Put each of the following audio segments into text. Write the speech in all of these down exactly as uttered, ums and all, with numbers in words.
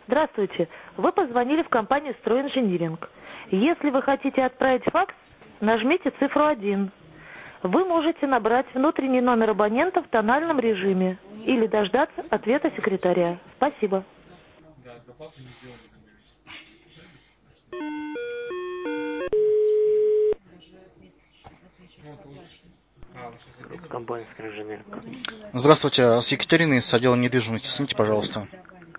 Здравствуйте. Вы позвонили в компанию «Стройинжиниринг». Если вы хотите отправить факс, нажмите цифру один. Вы можете набрать внутренний номер абонента в тональном режиме или дождаться ответа секретаря. Спасибо. Компания «Стройинжиниринг». Здравствуйте, с Екатериной из отдела недвижимости. Снимите, пожалуйста.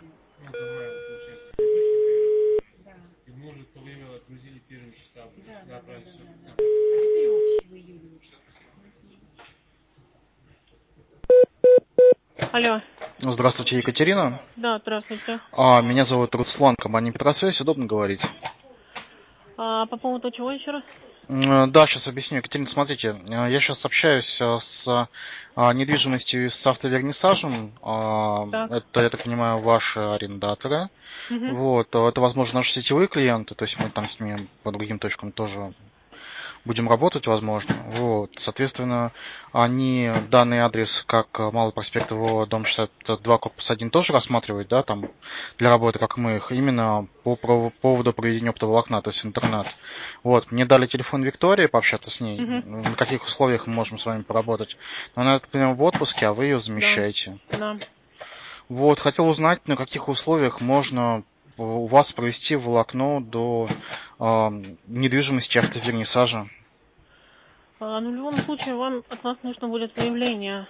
Алло. Здравствуйте, Екатерина. Да, здравствуйте. А, меня зовут Руслан, компания «Петросвязь». Удобно говорить? А по поводу чего еще раз? М, Да, сейчас объясню. Екатерина, смотрите, э, я сейчас общаюсь э, с а, недвижимостью и с автовернисажем. А, Так. Это, я так понимаю, ваши арендаторы. Угу. Вот, э, это, возможно, наши сетевые клиенты, то есть мы там с ними по другим точкам тоже будем работать, возможно. Вот. Соответственно, они данный адрес, как Малый проспект ВО, дом шестьдесят два, корпус один, тоже рассматривают, да, там, для работы, как мы их, именно по поводу проведения оптоволокна, то есть интернет. Вот. Мне дали телефон Виктории, пообщаться с ней, Угу. на каких условиях мы можем с вами поработать. Но она, так понимаю, в отпуске, а вы ее замещаете. Да. Да. Вот. Хотел узнать, на каких условиях можно у вас провести волокно до э, недвижимости автовернисажа. А, ну, в любом случае, вам от вас нужно будет заявление.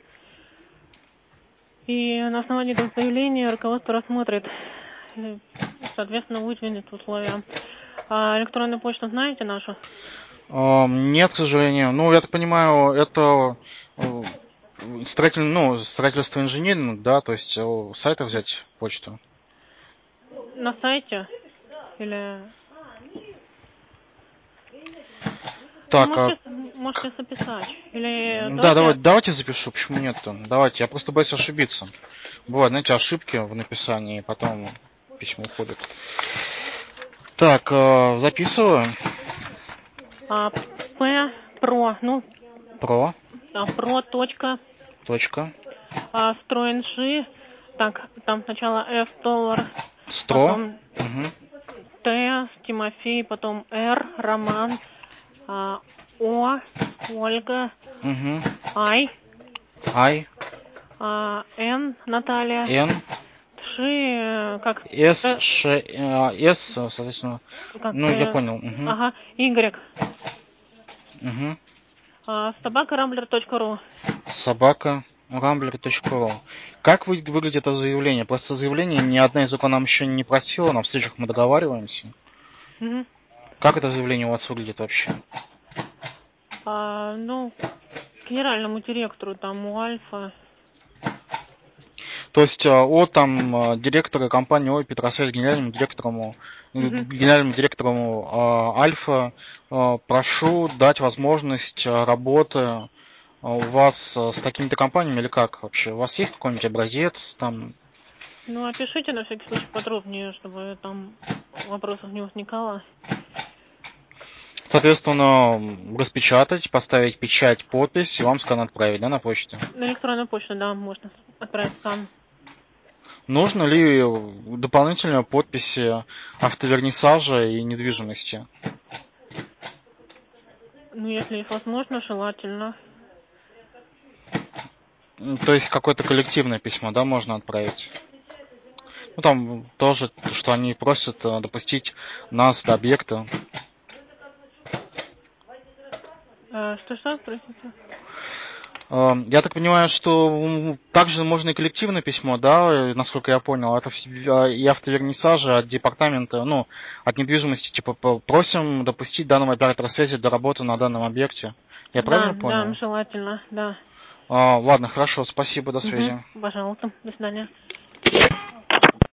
И на основании этого заявления руководство рассмотрит и, соответственно, выдвинет условия. А электронную почту знаете нашу? Э, Нет, к сожалению. Ну, я так понимаю, это э, строитель, ну, строительство инжиниринг, да, то есть э, с сайта взять почту. На сайте? Или... Ну, Так, а, можете, можете записать. Или да, давайте... давайте, давайте запишу, почему нет-то? Давайте, я просто боюсь ошибиться. Бывают, знаете, ошибки в написании, и потом письмо уходит. Так, э, записываю. А, П, про, ну, Про, а, про, точка, точка, а, стройинжи, так, там сначала F, доллар, стро, потом угу, Т, Тимофей, потом Р, Роман, а, О, Ольга, угу, Ай, ай, а, Н, Наталья, н, Ши, э, как, с, Т, ш, э, с, соответственно, как, ну, я Т, понял, угу, ага, Y, угу. а, собака рамблер точка ру. Собака рамблер точка ру. Как вы, выглядит это заявление? Просто заявление ни одна из рук нам еще не просила, на встречах мы договариваемся. Угу. Как это заявление у вас выглядит вообще? А, ну, к генеральному директору, там, у Альфа. То есть а, от там а, директора компании ОИ Петросвязь генеральному директору, Угу. генеральному директору а, Альфа а, прошу дать возможность а, работы а, у вас а, с такими-то компаниями или как вообще? У вас есть какой-нибудь образец там? Ну, опишите на всякий случай подробнее, чтобы там вопросов не возникало. Соответственно, распечатать, поставить печать, подпись и вам скан отправить, да, на почту? На электронную почту, да, можно отправить скан. Нужно ли дополнительные подписи автовернисажа и недвижимости? Ну, если есть возможно, желательно. То есть какое-то коллективное письмо, да, можно отправить? Ну, там тоже, что они просят допустить нас до объекта. А, что-что, простите? Я так понимаю, что также можно и коллективное письмо, да, насколько я понял, это и автовернисажи от департамента, ну, от недвижимости, типа, просим допустить данного оператора связи до работы на данном объекте. Я Да, правильно да, понял? желательно, да. А, ладно, хорошо, спасибо, до Угу, связи. пожалуйста, до свидания.